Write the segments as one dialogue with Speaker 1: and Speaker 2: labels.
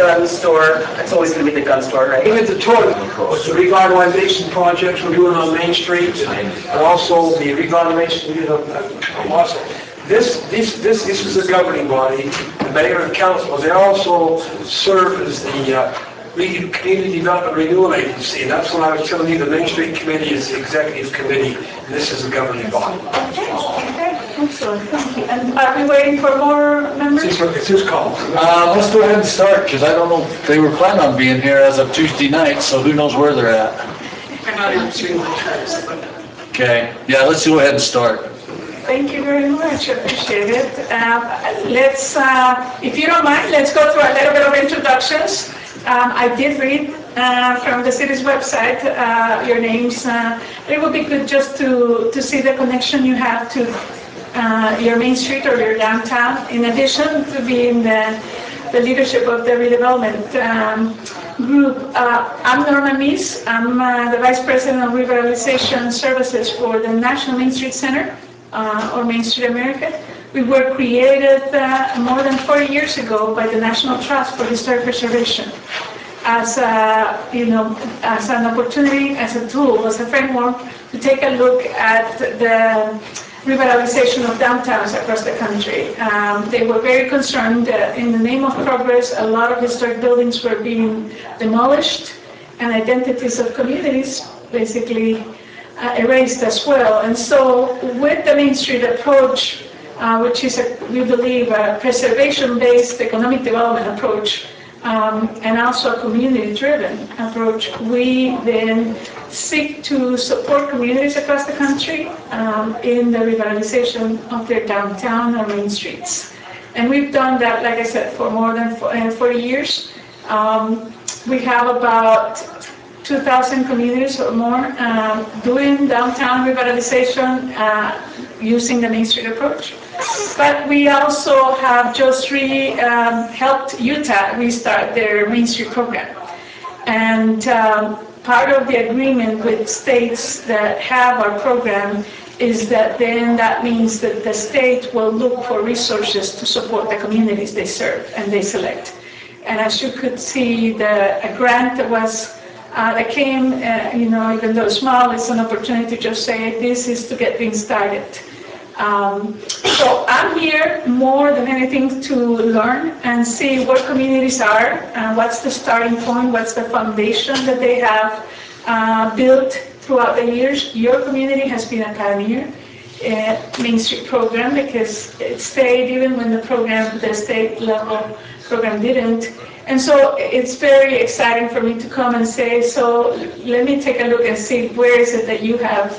Speaker 1: gun store. It's always going to be the gun store, right?
Speaker 2: Even the tour with the revitalization projects we're doing on Main Street, and also the revitalization we did on Wausau. This is a governing body, the mayor and council. They also serve as the Community Development Renewal Agency, and that's what I was telling you. The Main Street Committee is the executive committee, and this is a governing body.
Speaker 3: Okay, excellent, thank you. And are we waiting for more members?
Speaker 2: It's his call.
Speaker 4: Let's go ahead and start, because I don't know if they were planning on being here as of Tuesday night, so who knows where they're at. Okay, yeah, let's go ahead and start.
Speaker 3: Thank you very much, I appreciate it. Let's, if you don't mind, let's go through a little bit of introductions. I did read from the city's website your names. It would be good just to see the connection you have to your Main Street or your downtown, in addition to being the leadership of the redevelopment group. I'm Norma Mies. I'm the Vice President of Revitalization Services for the National Main Street Center, or Main Street America. We were created more than 40 years ago by the National Trust for Historic Preservation as as an opportunity, as a tool, as a framework to take a look at the revitalization of downtowns across the country. They were very concerned that in the name of progress, a lot of historic buildings were being demolished and identities of communities basically erased as well. And so with the Main Street approach, which is, we believe, a preservation-based economic development approach, and also a community-driven approach, we then seek to support communities across the country in the revitalization of their downtown or main streets. And we've done that, like I said, for more than 40 years. We have about 2,000 communities or more doing downtown revitalization using the Main Street approach. But we also have just helped Utah restart their Main Street program. And part of the agreement with states that have our program is that then that means that the state will look for resources to support the communities they serve and they select. And as you could see, a grant that came, even though small, it's an opportunity to just say this is to get things started. So I'm here more than anything to learn and see what communities are, and what's the starting point, what's the foundation that they have built throughout the years. Your community has been a pioneer Main Street program because it stayed even when the state level program didn't. And so it's very exciting for me to come and say, so let me take a look and see where is it that you have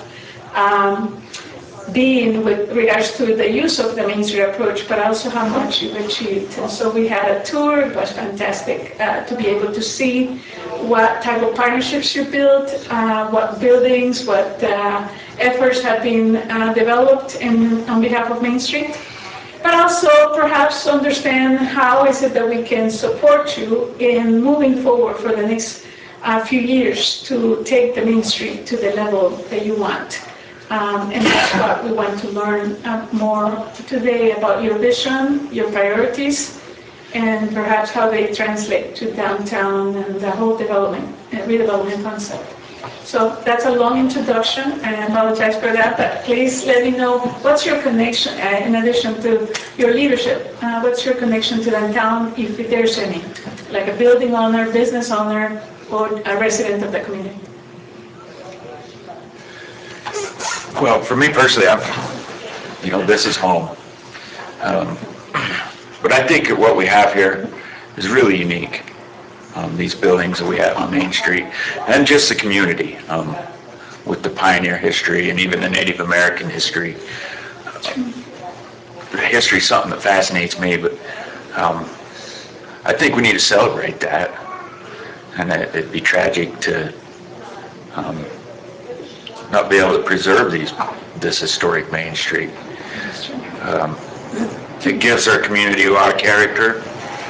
Speaker 3: been with regards to the use of the Main Street approach, but also how much you've achieved. And so we had a tour. It was fantastic to be able to see what type of partnerships you built, what buildings, what efforts have been developed on behalf of Main Street. But also perhaps understand how is it that we can support you in moving forward for the next few years to take the Main Street to the level that you want. And that's what we want to learn more today about your vision, your priorities, and perhaps how they translate to downtown and the whole redevelopment concept. So that's a long introduction, and I apologize for that, but please let me know what's your connection, in addition to your leadership, what's your connection to downtown, if there's any, like a building owner, business owner, or a resident of the community.
Speaker 5: Well, for me personally, this is home. But I think what we have here is really unique. These buildings that we have on Main Street, and just the community, with the pioneer history and even the Native American history. The history is something that fascinates me, but I think we need to celebrate that. And it'd be tragic to not be able to preserve this historic Main Street. It gives our community a lot of character.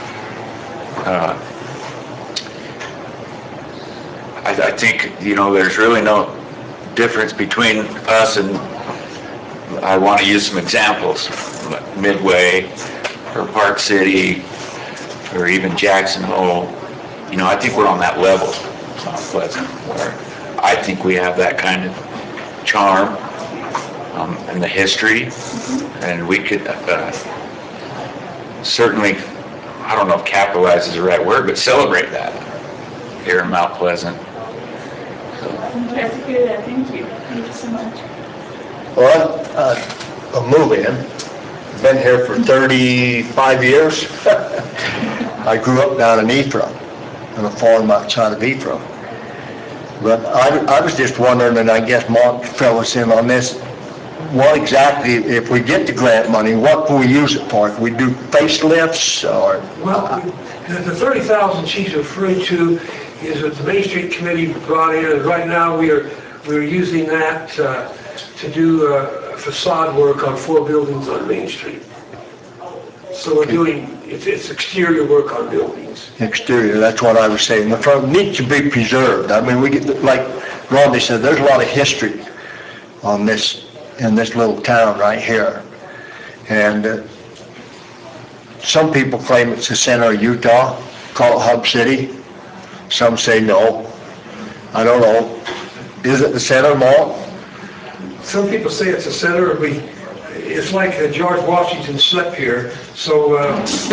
Speaker 5: I think, there's really no difference between us and, I want to use some examples, Midway or Park City, or even Jackson Hole, you know, I think we're on that level, Mount Pleasant, where I think we have that kind of charm and the history, and we could certainly, I don't know if capitalize is the right word, but celebrate that here in Mount Pleasant.
Speaker 3: I'm glad to hear that. Thank you. Thank you so much.
Speaker 6: Well, I'm a move-in, been here for 35 years. I grew up down in Ephraim, on a farm outside of Ephraim. But I was just wondering, and I guess Mark fell us in on this, what exactly, if we get the grant money, what can we use it for? Can we do facelifts or?
Speaker 2: Well, the 30,000 she's referring to is what the Main Street Committee brought in, and right now we're using that to do facade work on 4 buildings on Main Street. So we're doing, it's exterior work on buildings.
Speaker 6: Exterior, that's what I was saying. The front needs to be preserved. I mean, we get, like Rodney said, there's a lot of history on this, in this little town right here. And some people claim it's the center of Utah, call it Hub City. Some say no. I don't know. Is it the center, Mark?
Speaker 2: Some people say it's a center. It's like George Washington slept here. So, so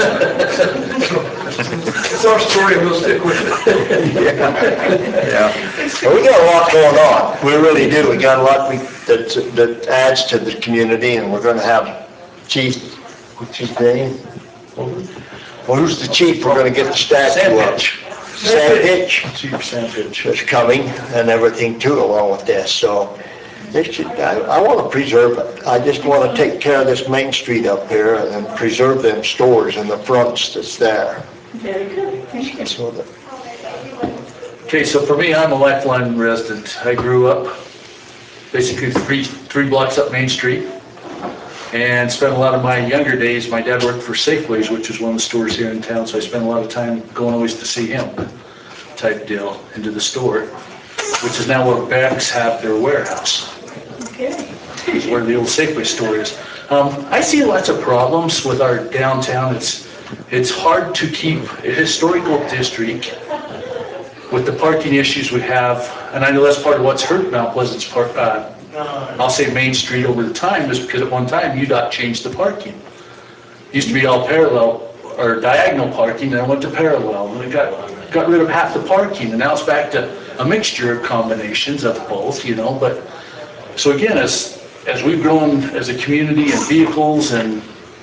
Speaker 2: it's our story, and we'll stick with it.
Speaker 6: Yeah. Well, we got a lot going on. We really do. We got a lot that adds to the community, and we're going to have Chief, what's his name? Well, who's the chief? We're going to get the statue up. Sandpitch.
Speaker 4: Chief Sandpitch.
Speaker 6: Is coming and everything too along with this. So I want to preserve it. I just want to take care of this Main Street up here and preserve them stores and the fronts that's there.
Speaker 3: Very good. Thank you.
Speaker 6: So that,
Speaker 4: Okay, so for me, I'm a lifeline resident. I grew up basically three blocks up Main Street and spent a lot of my younger days. My dad worked for Safeways, which is one of the stores here in town, so I spent a lot of time going always to see him type deal into the store, which is now where Beck's have their warehouse.
Speaker 3: Okay.
Speaker 4: Is where the old Safeway store is. I see lots of problems with our downtown. It's hard to keep a historical district with the parking issues we have, and I know that's part of what's hurt Mount Pleasant's park. I'll say Main Street over the time is because at one time UDOT changed the parking. It used to be all parallel or diagonal parking, then it went to parallel, and we got rid of half the parking, and now it's back to a mixture of combinations of both, you know. But so again, as we've grown as a community and vehicles and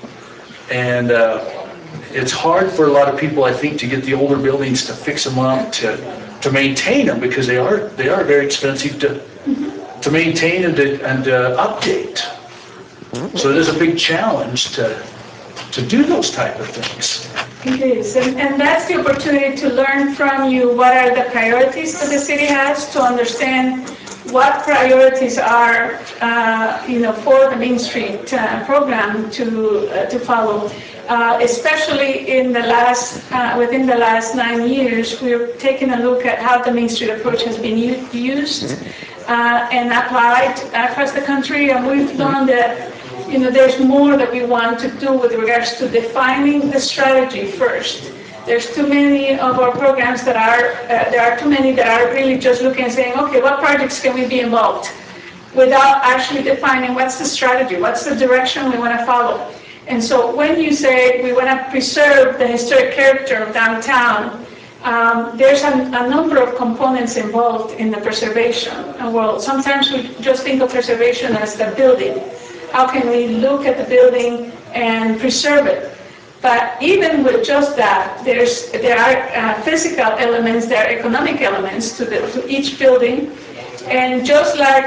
Speaker 4: it's hard for a lot of people, I think, to get the older buildings to fix them up, to maintain them, because they are very expensive to maintain and update. So it is a big challenge to do those type of things.
Speaker 3: It is, and that's the opportunity to learn from you what are the priorities that the city has, to understand what priorities are, for the Main Street program to follow. Especially in the within the last 9 years, we're taking a look at how the Main Street approach has been used and applied across the country, and we've learned that there's more that we want to do with regards to defining the strategy first. There's too many of our programs that there are too many that are really just looking and saying, okay, what projects can we be involved, without actually defining what's the strategy, what's the direction we want to follow. And so when you say we want to preserve the historic character of downtown, there's a number of components involved in the preservation. Well, sometimes we just think of preservation as the building. How can we look at the building and preserve it? But even with just that, there are physical elements, there are economic elements to each building. And just like,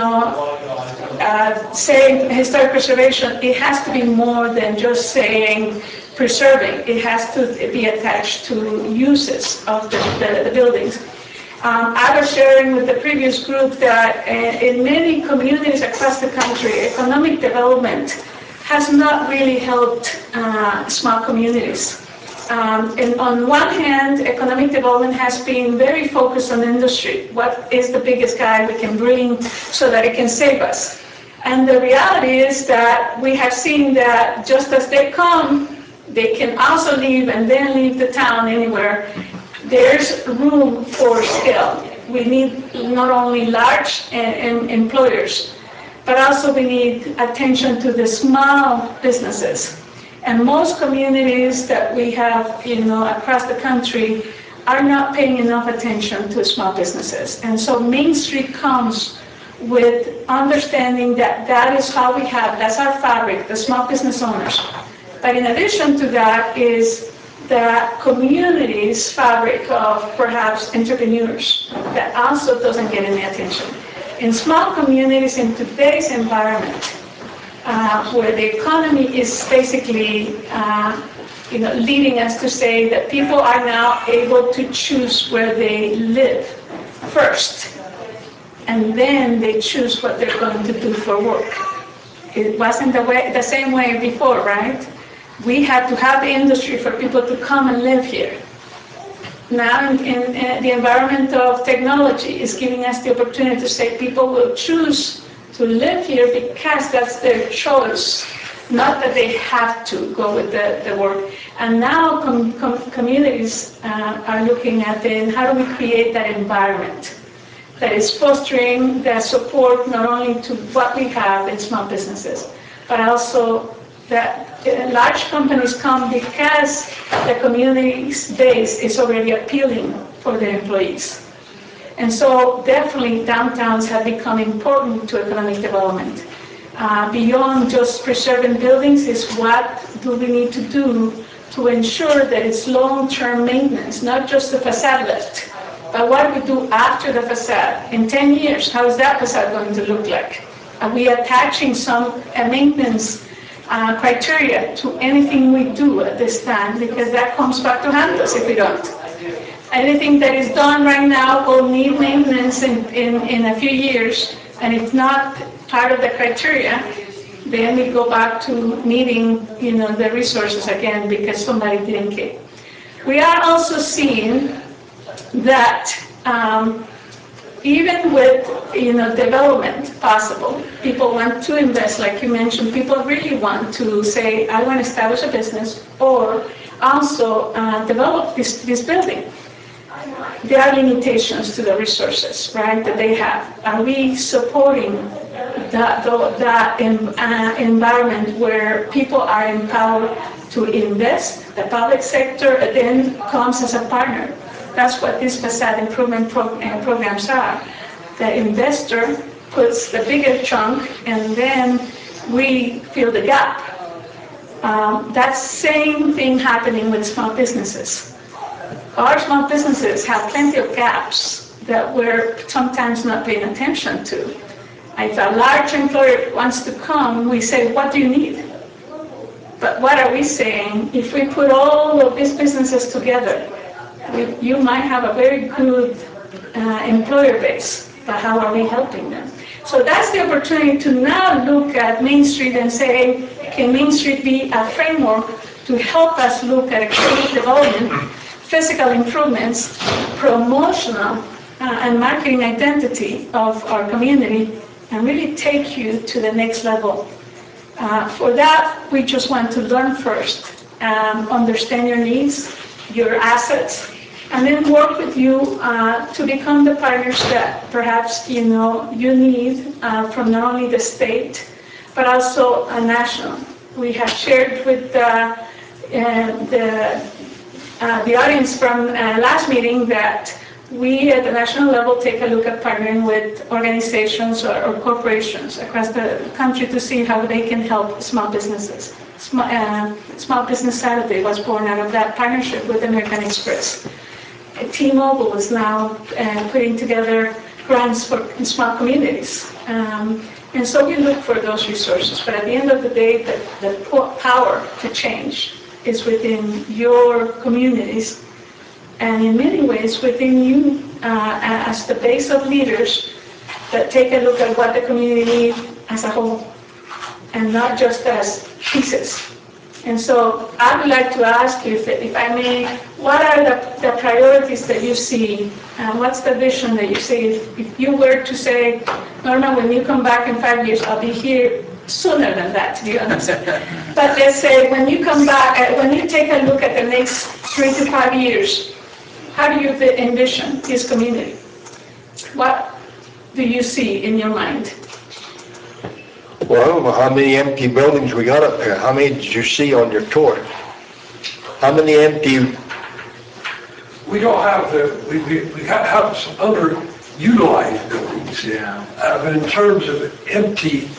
Speaker 3: saying historic preservation, it has to be more than just saying preserving. It has to be attached to uses of the buildings. I was sharing with the previous group that in many communities across the country, economic development has not really helped small communities. And on one hand, economic development has been very focused on industry. What is the biggest guy we can bring so that it can save us? And the reality is that we have seen that just as they come, they can also leave and then leave the town anywhere. There's room for scale. We need not only large employers, but also we need attention to the small businesses. And most communities that we have, across the country are not paying enough attention to small businesses. And so Main Street comes with understanding that that is how we have, that's our fabric, the small business owners. But in addition to that is the community's fabric of perhaps entrepreneurs that also doesn't get any attention. In small communities in today's environment, where the economy is basically leading us to say that people are now able to choose where they live first, and then they choose what they're going to do for work. It wasn't the same way before, right? We had to have the industry for people to come and live here. Now, in the environment of technology is giving us the opportunity to say people will choose to live here because that's their choice, not that they have to go with the work. And now communities are looking at then how do we create that environment that is fostering the support not only to what we have in small businesses, but also that large companies come because the community's base is already appealing for their employees. And so definitely downtowns have become important to economic development. Beyond just preserving buildings is what do we need to do to ensure that it's long-term maintenance, not just the facade lift, but what do we do after the facade? In 10 years, how is that facade going to look like? Are we attaching some maintenance criteria to anything we do at this time? Because that comes back to haunt us if we don't. Anything that is done right now will need maintenance in a few years, and if not part of the criteria, then we go back to needing the resources again because somebody didn't care. We are also seeing that even with development possible, people want to invest, like you mentioned. People really want to say, I want to establish a business or also develop this building. There are limitations to the resources, right, that they have. Are we supporting that environment where people are empowered to invest? The public sector then comes as a partner. That's what these facade improvement programs are. The investor puts the bigger chunk, and then we fill the gap. That same thing happening with small businesses. Our small businesses have plenty of gaps that we're sometimes not paying attention to. If a large employer wants to come, we say, what do you need? But what are we saying? If we put all of these businesses together, you might have a very good employer base, but how are we helping them? So that's the opportunity to now look at Main Street and say, can Main Street be a framework to help us look at economic development, physical improvements, promotional and marketing identity of our community, and really take you to the next level. For that, we just want to learn first, understand your needs, your assets, and then work with you to become the partners that perhaps you need from not only the state, but also a national. We have shared with the audience from last meeting that we at the national level take a look at partnering with organizations or corporations across the country to see how they can help small businesses. Small Business Saturday was born out of that partnership with American Express. T-Mobile is now putting together grants for small communities. And so we look for those resources. But at the end of the day, the power to change is within your communities, and in many ways within you as the base of leaders that take a look at what the community needs as a whole, and not just as pieces. And so I would like to ask you, if I may, what are the priorities that you see? What's the vision that you see? If you were to say, Norma, when you come back in 5 years, I'll be here sooner than that, to be honest. But let's say when you come back, when you take a look at the next 3 to 5 years, how do you envision this community? What do you see in your mind?
Speaker 6: Well, I don't know how many empty buildings we got up there. How many did you see on your tour? How many empty?
Speaker 2: We don't have we have some underutilized buildings.
Speaker 4: Yeah.
Speaker 2: But in terms of empty,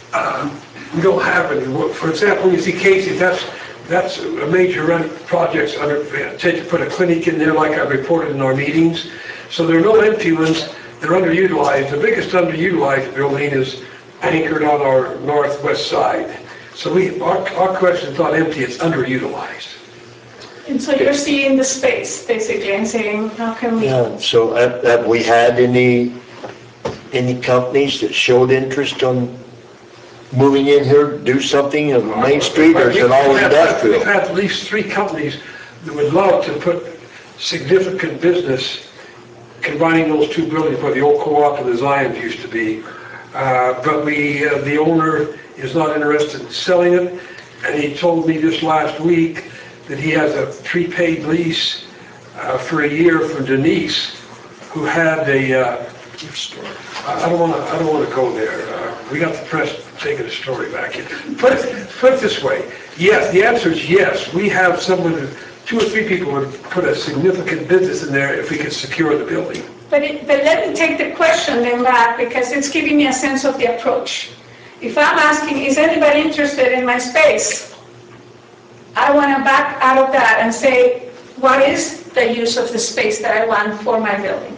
Speaker 2: we don't have any. For example, when you see Casey, that's a major project to put a clinic in there like I reported in our meetings. So there are no empty ones. They're underutilized. The biggest underutilized building is anchored on our northwest side. So our question is not empty, it's underutilized.
Speaker 3: And so you're seeing the space, basically, and saying, how can we?
Speaker 6: Yeah, so have we had any companies that showed interest on moving in here to do something on Main Street, or is it all industrial?
Speaker 2: We've had at least 3 companies that would love to put significant business combining those 2 buildings where the old co-op and the Zions used to be. But the owner is not interested in selling it, and he told me just last week that he has a prepaid lease for a year from Denise, who had a. I don't want to go there. We got the press taking the story back in. Put it this way. Yes, the answer is yes. We have someone, 2 or 3 people would put a significant business in there if we could secure the building.
Speaker 3: But let me take the question then back, because it's giving me a sense of the approach. If I'm asking, is anybody interested in my space? I want to back out of that and say, what is the use of the space that I want for my building,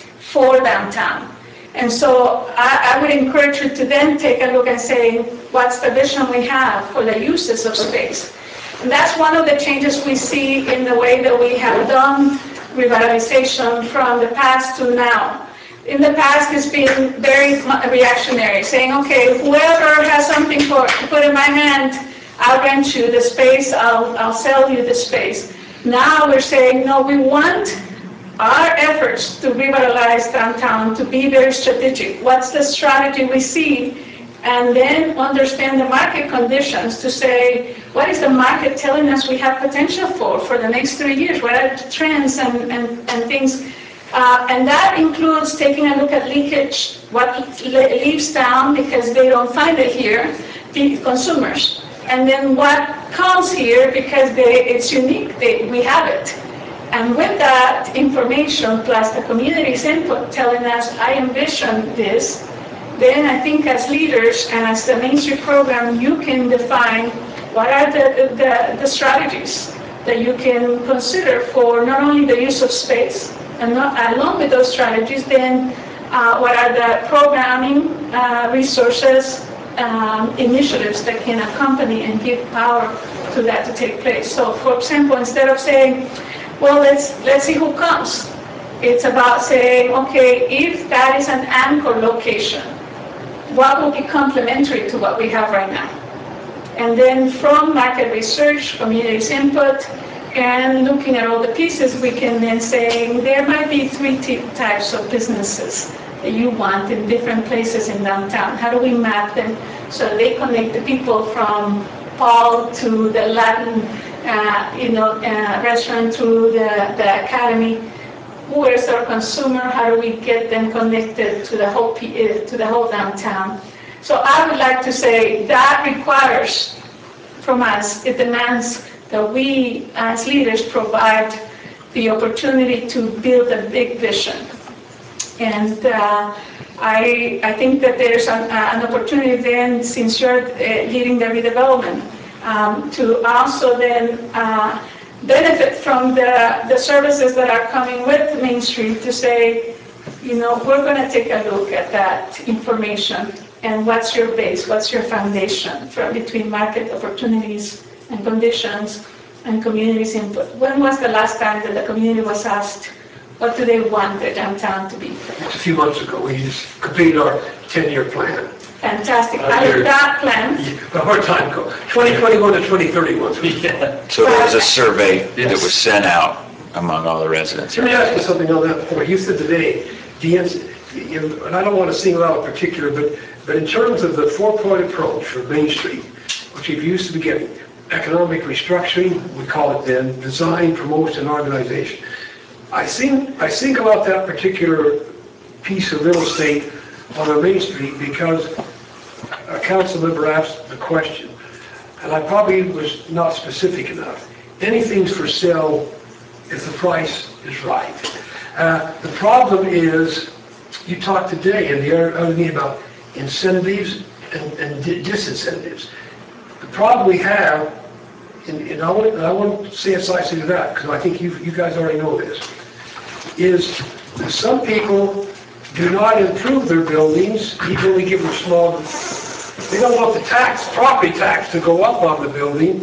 Speaker 3: for downtown? And so I would encourage you to then take a look and say, what's the vision we have for the uses of space? And that's one of the changes we see in the way that we have done revitalization from the past to now. In the past, it's been very reactionary, saying, okay, whoever has something to put in my hand, I'll rent you the space, I'll sell you the space. Now we're saying, no, we want our efforts to revitalize downtown to be very strategic. What's the strategy we see? And then understand the market conditions to say, what is the market telling us we have potential for the next 3 years? What are the trends and things? And that includes taking a look at leakage, what leaves town because they don't find it here, the consumers. And then what comes here because it's unique, we have it. And with that information plus the community's input telling us, I envision this, then I think as leaders and as the Main Street program, you can define what are the strategies that you can consider for not only the use of space, and along with those strategies, then what are the programming resources, initiatives that can accompany and give power to that to take place. So, for example, instead of saying, well, let's see who comes, it's about saying, okay, if that is an anchor location, what will be complementary to what we have right now? And then from market research, community's input, and looking at all the pieces, we can then say there might be 3 types of businesses that you want in different places in downtown. How do we map them so they connect the people from Paul to the Latin restaurant to the academy? Who is our consumer? How do we get them connected to the whole downtown? So I would like to say that requires from us, it demands that we as leaders provide the opportunity to build a big vision. And I think that there's an opportunity then, since you're leading the redevelopment, to also then benefit from the services that are coming with Main Street to say, we're going to take a look at that information and what's your base, what's your foundation between market opportunities and conditions and community's input. When was the last time that the community was asked, what do they want their downtown to be?
Speaker 2: A few months ago, we just completed our 10-year plan.
Speaker 3: Fantastic. Out of that plan,
Speaker 2: A hard time go. 2021 to 2031.
Speaker 5: So there was a survey that was sent out among all the residents.
Speaker 2: Let me ask you something on that point. You said today, and I don't want to single out a particular, but But in terms of the four-point approach for Main Street, which we've used to get economic restructuring, we call it then, design, promotion, and organization. I think about that particular piece of real estate on our Main Street because a council member asked the question, and I probably was not specific enough. Anything's for sale if the price is right. The problem is, you talked today in the other meeting about incentives and disincentives. The problem we have, and I won't say it slicing to that, because I think you guys already know this, is some people do not improve their buildings, even we give them small, they don't want the property tax to go up on the building.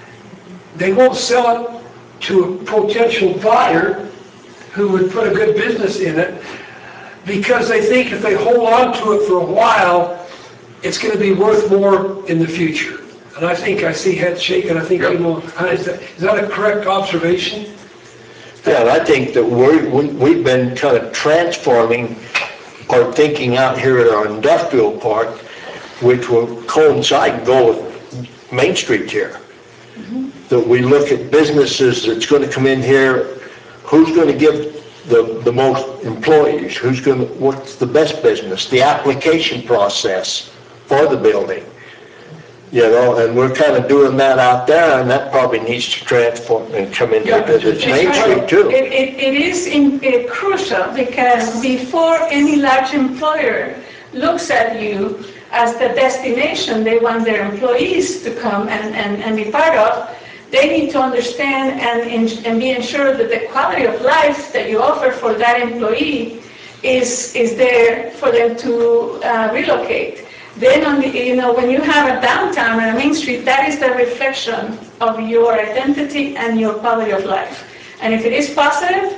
Speaker 2: They won't sell it to a potential buyer who would put a good business in it because they think if they hold on to it for a while, it's going to be worth more in the future. And I think I see heads shaking. I think, is that a correct observation?
Speaker 6: Yeah, and I think that we've been kind of transforming our thinking out here at our industrial park, which will coincide and go with Main Street here. That we look at businesses that's going to come in here, who's going to give the most employees, what's the best business, the application process for the building. You know, and we're kind of doing that out there, and that probably needs to transform and come into Main Street too.
Speaker 3: It is crucial because before any large employer looks at you as the destination they want their employees to come and be part of, they need to understand and be ensured that the quality of life that you offer for that employee is there for them to relocate. Then, when you have a downtown and a Main Street, that is the reflection of your identity and your quality of life. And if it is positive,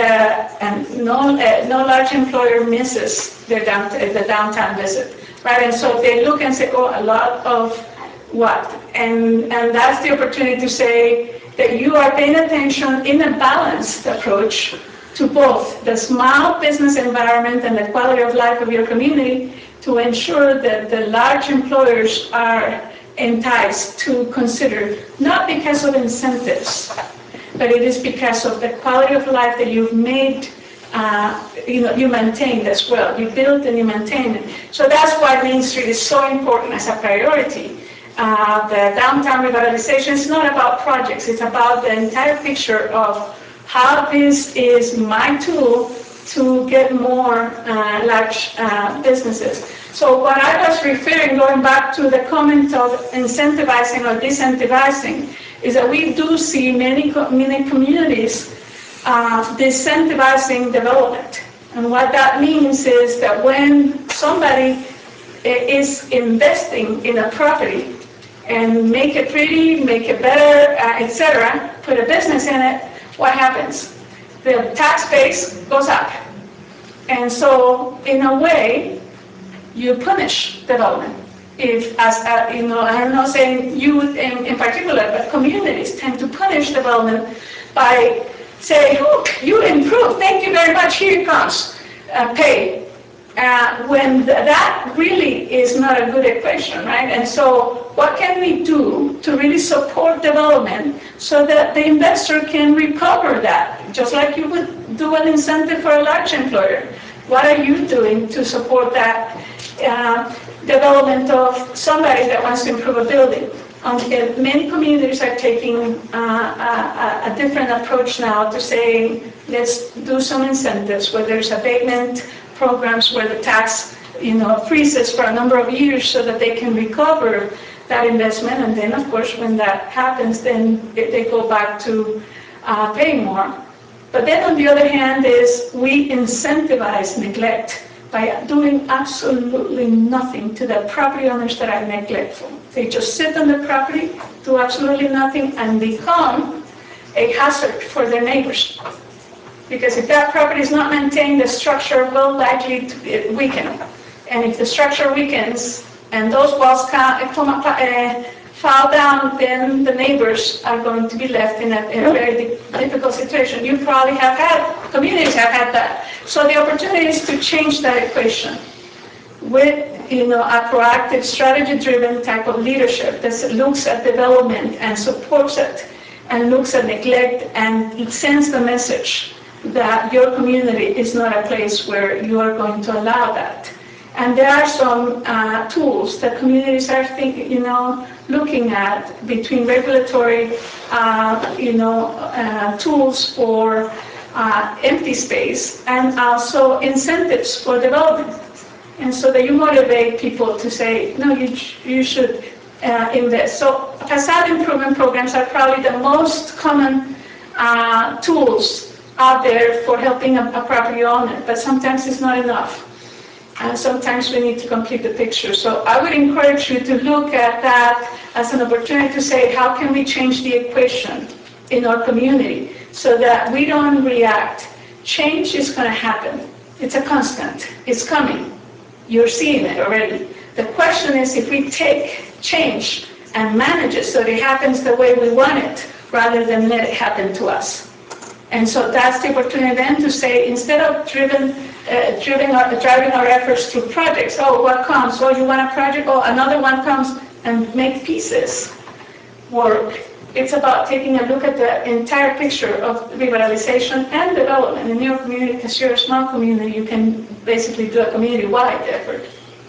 Speaker 3: no large employer misses the downtown visit, right? And so they look and say, oh, a lot of what? And that's the opportunity to say that you are paying attention in a balanced approach to both the small business environment and the quality of life of your community, to ensure that the large employers are enticed to consider, not because of incentives, but it is because of the quality of life that you've made, you maintained as well. You built and you maintained it. So that's why Main Street is so important as a priority. The downtown revitalization is not about projects, it's about the entire picture of how this is my tool to get more large businesses. So what I was referring, going back to the comment of incentivizing or disincentivizing, is that we do see many communities disincentivizing development. And what that means is that when somebody is investing in a property and make it pretty, make it better, etc., put a business in it, what happens? The tax base goes up. And so, in a way, you punish development. I'm not saying you in particular, but communities tend to punish development by saying, oh, you improved, thank you very much, here it comes, pay. When that really is not a good equation, right? And so what can we do to really support development so that the investor can recover that, just like you would do an incentive for a large employer? What are you doing to support that development of somebody that wants to improve a building? Many communities are taking a different approach now to saying, let's do some incentives, where there's abatement programs where the tax freezes for a number of years so that they can recover that investment. And then, of course, when that happens, then they go back to paying more. But then, on the other hand, is we incentivize neglect by doing absolutely nothing to the property owners that are neglectful. They just sit on the property, do absolutely nothing, and become a hazard for their neighbors. Because if that property is not maintained, the structure will likely weaken. And if the structure weakens and those walls fall down, then the neighbors are going to be left in a very difficult situation. You probably communities have had that. So the opportunity is to change that equation. with, a proactive, strategy-driven type of leadership that looks at development and supports it, and looks at neglect and sends the message that your community is not a place where you are going to allow that. And there are some tools that communities are looking at between regulatory, tools for empty space and also incentives for development. And so that you motivate people to say, no, you should invest. So facade improvement programs are probably the most common tools out there for helping a property owner, but sometimes it's not enough. And sometimes we need to complete the picture. So I would encourage you to look at that as an opportunity to say, how can we change the equation in our community so that we don't react? Change is going to happen. It's a constant. It's coming. You're seeing it already. The question is if we take change and manage it so that it happens the way we want it, rather than let it happen to us. And so that's the opportunity then to say, instead of driving our efforts through projects, oh, what comes? Oh, you want a project? Oh, another one comes, and make pieces work. It's about taking a look at the entire picture of revitalization and development. In your community, because you're a small community, you can basically do a community-wide effort.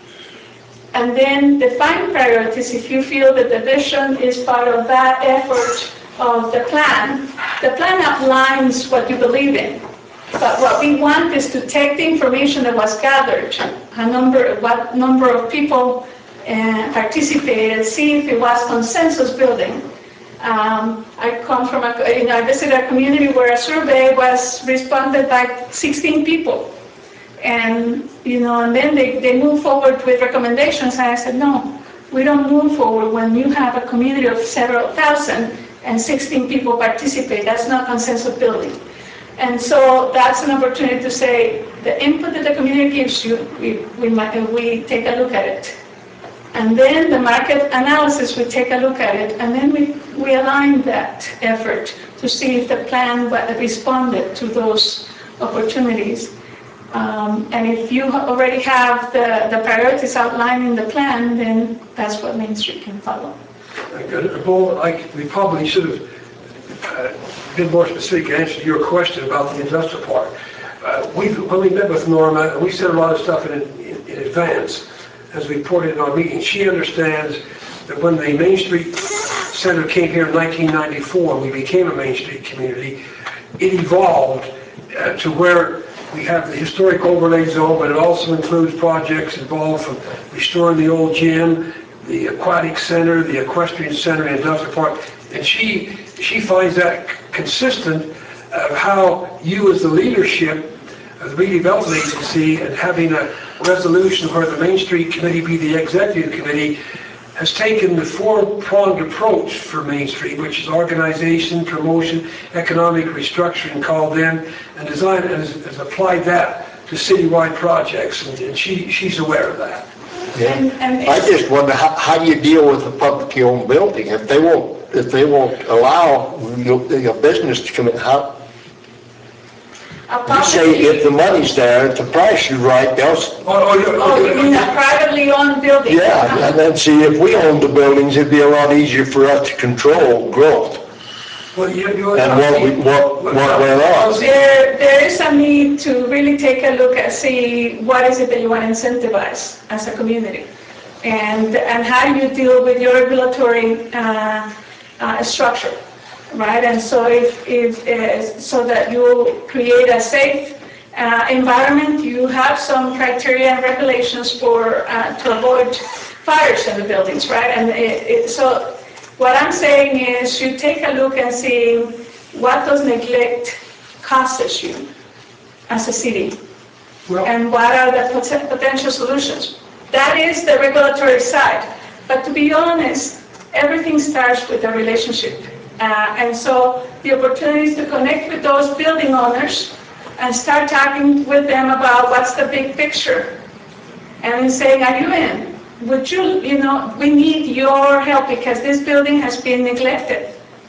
Speaker 3: And then define priorities. If you feel that the vision is part of that effort of the plan outlines what you believe in. But what we want is to take the information that was gathered, what number of people participated, see if it was consensus building. I come from I visited a community where a survey was responded by 16 people. And, and then they move forward with recommendations. And I said, no, we don't move forward when you have a community of several thousand and 16 people participate. That's not consensus building. And so that's an opportunity to say, the input that the community gives you, we take a look at it. And then the market analysis, we take a look at it, and then we align that effort to see if the plan responded to those opportunities. And if you already have the priorities outlined in the plan, then that's what Main Street can follow.
Speaker 2: Paul, we probably should have been more specific and answered your question about the industrial park. When we met with Norma, we said a lot of stuff in advance, as we reported in our meeting. She understands that when the Main Street Center came here in 1994, we became a Main Street community, it evolved to where we have the historic overlay zone, but it also includes projects involved from restoring the old gym, the aquatic center, the equestrian center, and industrial park. And she finds that consistent of how you as the leadership of the redevelopment agency and having a resolution where the Main Street Committee be the executive committee has taken the four-pronged approach for Main Street, which is organization, promotion, economic restructuring called in, and design, and has applied that to citywide projects, and she's aware of that.
Speaker 6: Yeah. I just wonder how do you deal with a publicly owned building if they won't allow your business to come in? How? You say if the money's there, if the price is right, they'll.
Speaker 3: You mean a privately owned building?
Speaker 6: Yeah, and then see if we owned the buildings, it'd be a lot easier for us to control growth.
Speaker 2: Well,
Speaker 6: And what went on.
Speaker 3: There is a need to really take a look and see what is it that you want to incentivize as a community, and how do you deal with your regulatory structure, right? And so so that you create a safe environment, you have some criteria and regulations for to avoid fires in the buildings, right? And so. What I'm saying is you take a look and see what does neglect cost you as a city, and what are the potential solutions. That is the regulatory side. But to be honest, everything starts with a relationship. And so the opportunity is to connect with those building owners and start talking with them about what's the big picture. And saying, are you in? Would you, we need your help because this building has been neglected.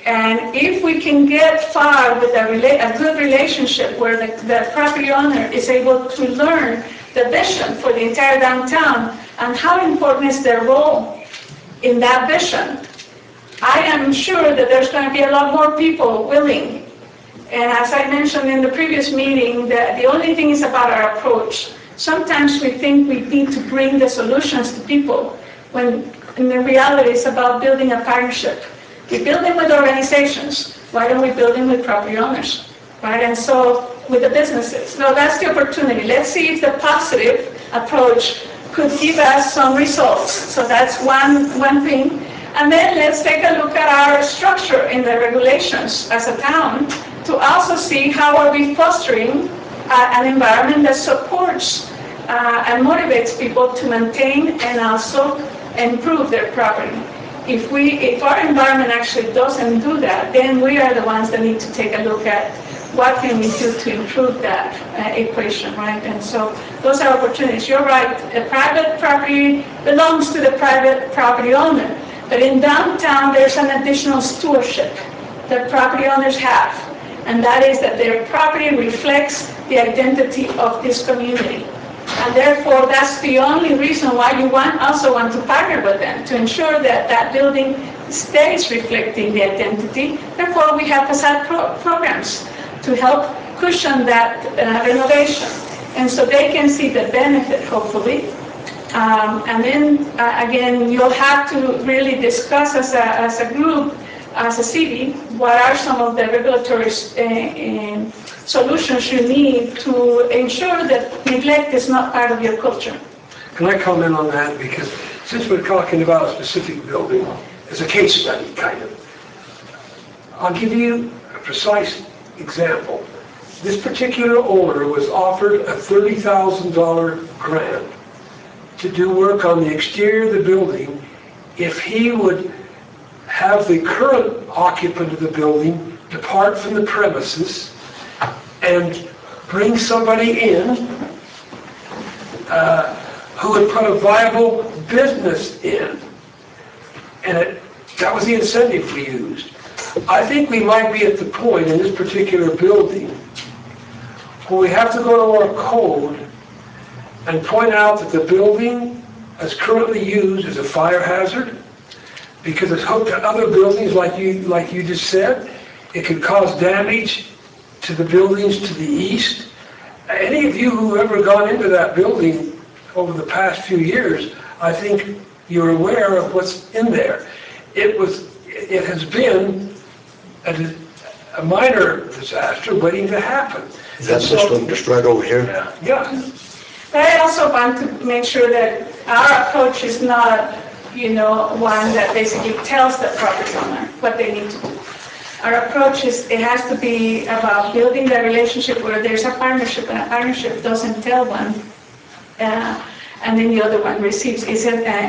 Speaker 3: And if we can get far with a good relationship where the property owner is able to learn the vision for the entire downtown and how important is their role in that vision, I am sure that there's going to be a lot more people willing. And as I mentioned in the previous meeting, the only thing is about our approach. Sometimes we think we need to bring the solutions to people, when in the reality it's about building a partnership. We build them with organizations. Why don't we build them with property owners, right? And so with the businesses. So that's the opportunity. Let's see if the positive approach could give us some results. So that's one thing. And then let's take a look at our structure in the regulations as a town to also see how are we fostering an environment that supports and motivates people to maintain and also improve their property. If our environment actually doesn't do that, then we are the ones that need to take a look at what can we do to improve that equation, right? And so those are opportunities. You're right, a private property belongs to the private property owner. But in downtown, there's an additional stewardship that property owners have. And that is that their property reflects the identity of this community. And therefore, that's the only reason why you also want to partner with them, to ensure that that building stays reflecting the identity. Therefore, we have facade programs to help cushion that renovation. And so they can see the benefit, hopefully. And then, again, you'll have to really discuss as a group, as a city, what are some of the regulatory solutions you need to ensure that neglect is not part of your culture.
Speaker 2: Can I comment on that? Because since we're talking about a specific building, as a case study, kind of, I'll give you a precise example. This particular owner was offered a $30,000 grant to do work on the exterior of the building if he would have the current occupant of the building depart from the premises and bring somebody in who would put a viable business in. And that was the incentive we used. I think we might be at the point in this particular building where we have to go to our code and point out that the building as currently used is a fire hazard, because it's hooked to other buildings like you just said. It could cause damage to the buildings to the east. Any of you who have ever gone into that building over the past few years, I think you're aware of what's in there. It has been a minor disaster waiting to happen.
Speaker 6: Is that this one just right over here?
Speaker 2: Yeah.
Speaker 3: But I also want to make sure that our approach is not, one that basically tells the property owner what they need to do. Our approach it has to be about building the relationship where there's a partnership, and a partnership doesn't tell one, and then the other one receives. It's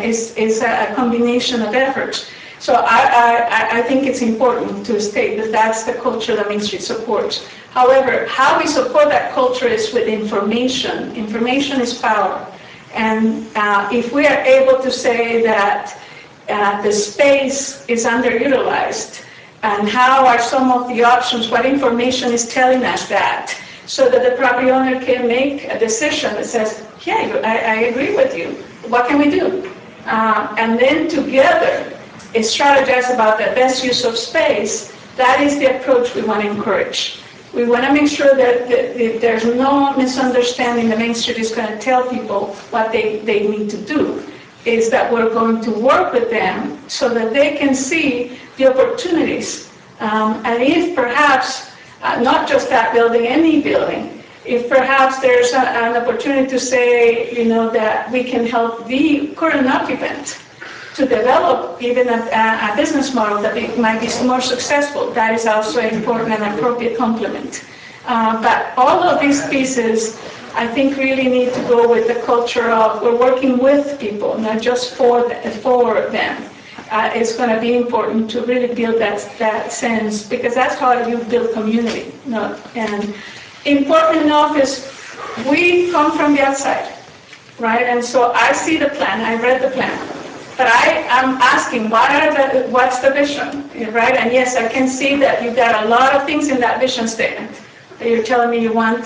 Speaker 3: a combination of efforts. So I think it's important to state that that's the culture that Main Street supports. However, how we support that culture is with information. Information is power. And if we are able to say that the space is underutilized, and how are some of the options, what information is telling us that, so that the property owner can make a decision that says, yeah, I agree with you. What can we do? And then together, strategize about the best use of space. That is the approach we want to encourage. We want to make sure that there's no misunderstanding. The Main Street is going to tell people what they need to do. Is that we're going to work with them so that they can see the opportunities. And if perhaps, not just that building, any building, if perhaps there's an opportunity to say, that we can help the current occupant to develop even a business model that might be more successful, that is also an important and appropriate complement. But all of these pieces, I think, really need to go with the culture of we're working with people, not just for them. It's going to be important to really build that sense, because that's how you build community. And important enough is we come from the outside, right? And so I see the plan, I read the plan. But I am asking, what's the vision, right? And yes, I can see that you've got a lot of things in that vision statement that you're telling me you want,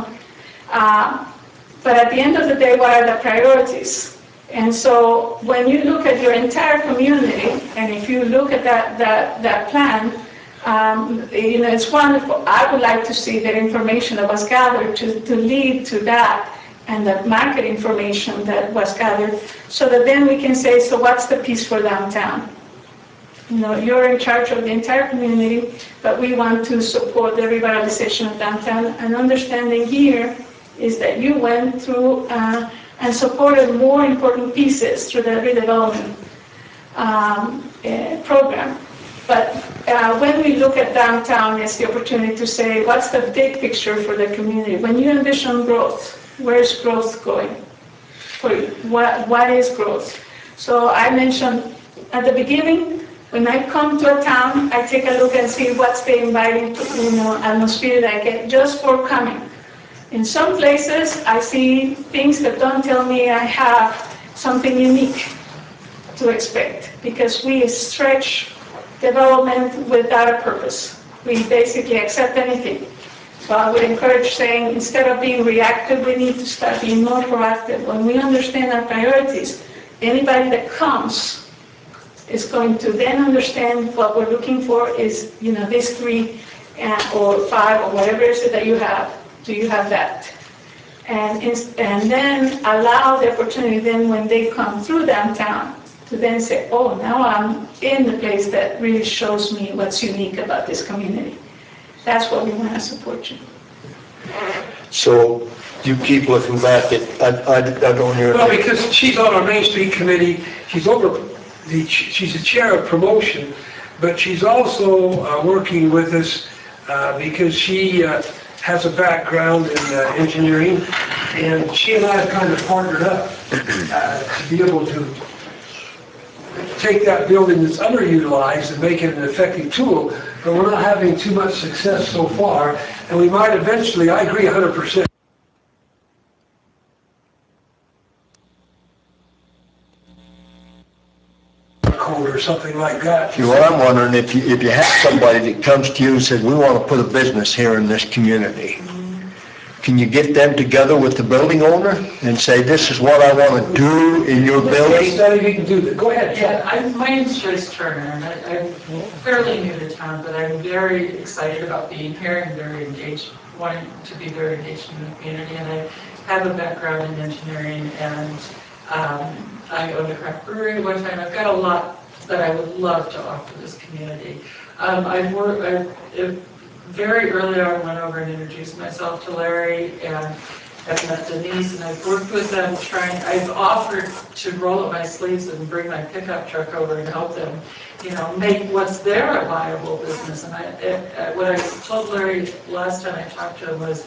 Speaker 3: but at the end of the day, what are the priorities? And so when you look at your entire community, and if you look at that plan, it's wonderful. I would like to see that information that was gathered to lead to that, and the market information that was gathered, so that then we can say, so what's the piece for downtown? You're in charge of the entire community, but we want to support the revitalization of downtown. And understanding here is that you went through and supported more important pieces through the redevelopment program. But when we look at downtown, it's the opportunity to say, what's the big picture for the community? When you envision growth, where's growth going for you? What is growth? So I mentioned at the beginning, when I come to a town, I take a look and see what's the inviting atmosphere that I get just for coming. In some places, I see things that don't tell me I have something unique to expect, because we stretch development without a purpose. We basically accept anything. So I would encourage saying, instead of being reactive, we need to start being more proactive. When we understand our priorities, anybody that comes is going to then understand what we're looking for is, these 3 or 5 or whatever it is that you have. Do you have that? And then allow the opportunity then when they come through downtown to then say, oh, now I'm in the place that really shows me what's unique about this community. That's what we want to support you.
Speaker 6: So you keep looking back at, I don't hear.
Speaker 2: Well, because she's on our Main Street Committee, she's the chair of promotion, but she's also working with us because she has a background in engineering, and she and I have kind of partnered up to be able to take that building that's underutilized and make it an effective tool, but we're not having too much success so far, and we might eventually, I agree 100%. Code or something like that.
Speaker 6: What I'm wondering, if you have somebody that comes to you and says, we want to put a business here in this community, can you get them together with the building owner and say, this is what I want to do in your building?
Speaker 2: You can do that. Go ahead.
Speaker 7: Yeah, my name's Joyce Turner, and I'm fairly new to town, but I'm very excited about being here and very engaged, wanting to be very engaged in the community. And I have a background in engineering, and I owned a craft brewery at one time. I've got a lot that I would love to offer this community. Very early on, went over and introduced myself to Larry, and I've met Denise, and I've worked with them I've offered to roll up my sleeves and bring my pickup truck over and help them, make what's there a viable business. And what I told Larry last time I talked to him was,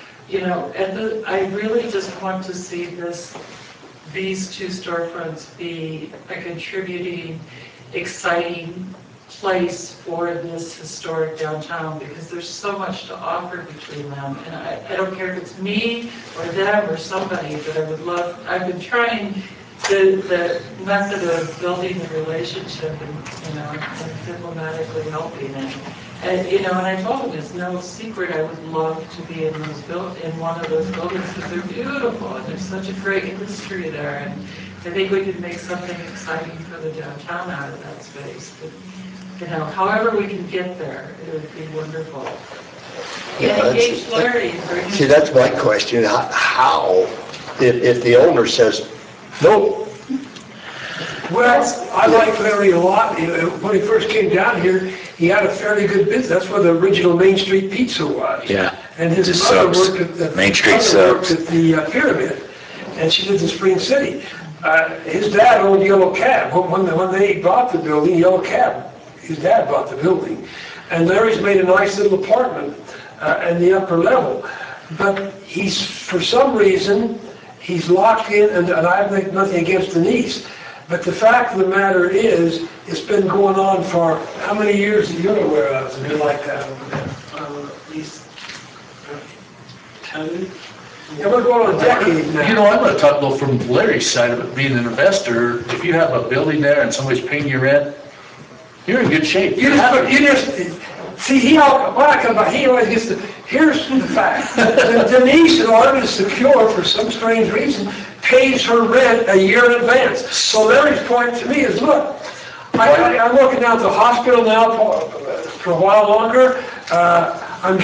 Speaker 7: I really just want to see these 2 storefronts be a contributing, exciting place for this historic downtown, because there's so much to offer between them. And I don't care if it's me or them or somebody, but I would love, I've been trying the method of building the relationship and diplomatically helping. And I told him it's no secret I would love to be in one of those buildings, because they're beautiful and there's such a great history there. And I think we could make something exciting for the downtown out of that space. But, however we can get there, it would be wonderful. Engage Larry.
Speaker 6: See, that's my question. How, if the owner says, no?
Speaker 2: Well, I like Larry a lot. When he first came down here, he had a fairly good business. That's where the original Main Street Pizza was.
Speaker 5: Yeah.
Speaker 2: And his
Speaker 5: Just
Speaker 2: mother
Speaker 5: subs.
Speaker 2: worked at the
Speaker 5: Main Street
Speaker 2: worked
Speaker 5: subs.
Speaker 2: at the Pyramid, and she lived in Spring City. His dad owned Yellow Cab. When they bought the building, Yellow Cab, his dad bought the building. And Larry's made a nice little apartment in the upper level. But for some reason, he's locked in, and I have nothing against Denise, but the fact of the matter is, it's been going on for how many years that you're aware of? It's been like that over there.
Speaker 8: At least 10.
Speaker 2: And we're going on a decade now.
Speaker 4: You know, I'm gonna talk a little from Larry's side of it, being an investor. If you have a building there and somebody's paying your rent, you're in good shape.
Speaker 2: You just, see, he always gets the, here's the fact. Denise, in order to secure, for some strange reason, pays her rent a year in advance. So Larry's point to me is, look, I'm working down at the hospital now for a while longer. I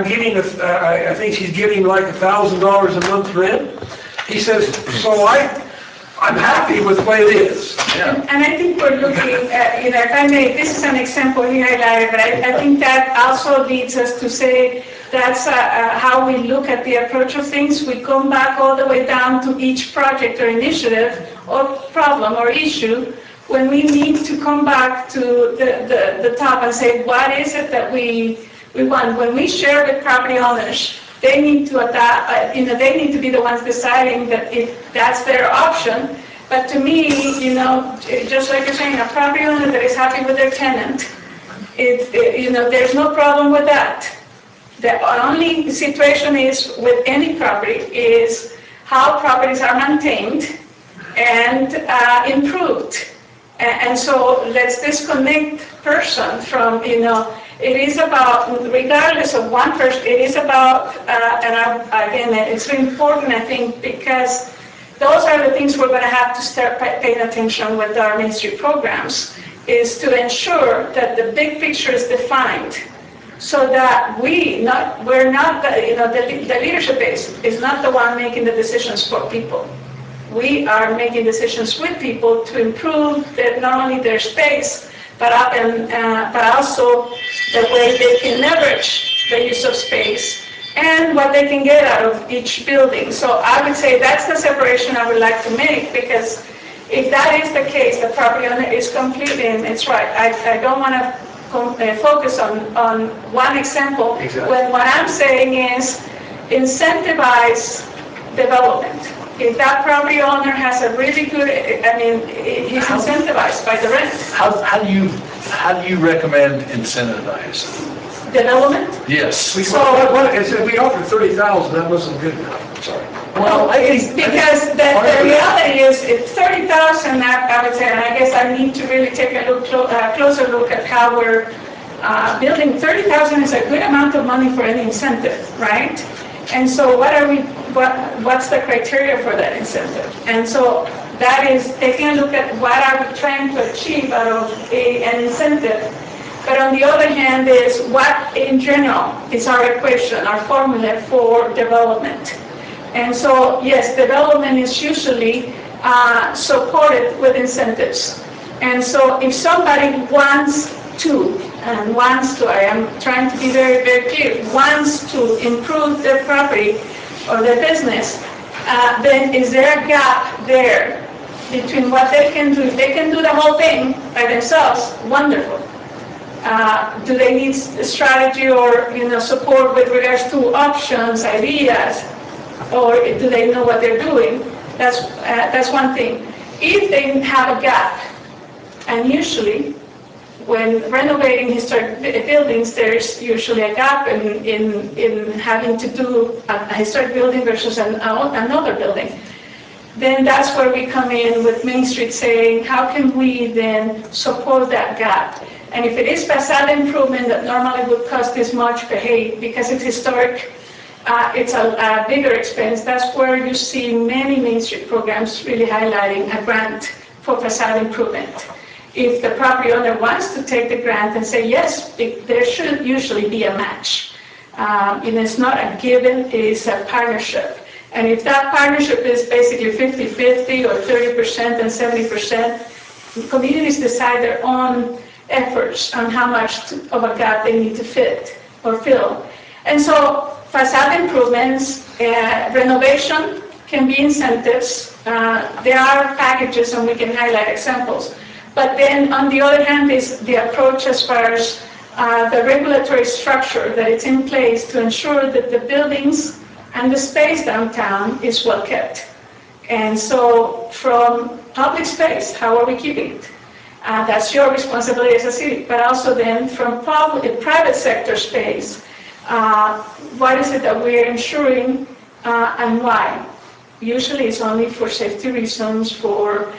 Speaker 2: think she's getting like $1,000 a month rent. He says, so I'm happy with the way it is.
Speaker 3: And I think we're looking at, if I may, this is an example he highlighted, but I think that also leads us to say that's how we look at the approach of things. We come back all the way down to each project or initiative or problem or issue when we need to come back to the top and say, what is it that we want? When we share with property owners, they need to adapt, they need to be the ones deciding that if that's their option. But to me, just like you're saying, a property owner that is happy with their tenant, there's no problem with that. The only situation is with any property is how properties are maintained and improved. And so let's disconnect person from, it is about, regardless of one person, it is about, again, it's very important, I think, because those are the things we're going to have to start paying attention with our Main Street programs, is to ensure that the big picture is defined so that we're not, the leadership is not the one making the decisions for people. We are making decisions with people to improve not only their space, but also the way they can leverage the use of space and what they can get out of each building. So I would say that's the separation I would like to make, because if that is the case, the property owner is completely, and it's right, I don't want to focus on one example, when what I'm saying is incentivize development. If that property owner has a really good, he's incentivized by the rent.
Speaker 4: How do you recommend incentivize?
Speaker 3: Development?
Speaker 4: Yes.
Speaker 2: We offered $30,000, that wasn't good enough, sorry.
Speaker 4: Well,
Speaker 3: Because the reality is, it's $30,000, I would say, and I guess I need to really take a closer look at how we're building. $30,000 is a good amount of money for any incentive, right? And so what's the criteria for that incentive? And so that is taking a look at what are we trying to achieve out of an incentive. But on the other hand is what in general is our equation, our formula for development. And so yes, development is usually supported with incentives. And so if somebody wants to, I am trying to be very, very clear, wants to improve their property or their business, then is there a gap there between what they can do? If they can do the whole thing by themselves, wonderful. Do they need strategy or support with regards to options, ideas, or do they know what they're doing? That's one thing. If they have a gap, and usually when renovating historic buildings, there's usually a gap in having to do a historic building versus another building. Then that's where we come in with Main Street saying, how can we then support that gap? And if it is facade improvement that normally would cost this much, but hey, because it's historic, it's a bigger expense. That's where you see many Main Street programs really highlighting a grant for facade improvement. If the property owner wants to take the grant and say, yes, there should usually be a match. It's not a given, it is a partnership. And if that partnership is basically 50-50 or 30% and 70%, communities decide their own efforts on how much of a gap they need to fit or fill. And so facade improvements, renovation can be incentives. There are packages and we can highlight examples. But then on the other hand is the approach as far as the regulatory structure that is in place to ensure that the buildings and the space downtown is well kept. And so from public space, how are we keeping it? That's your responsibility as a city, but also then from private sector space, what is it that we're ensuring and why. Usually it's only for safety reasons, for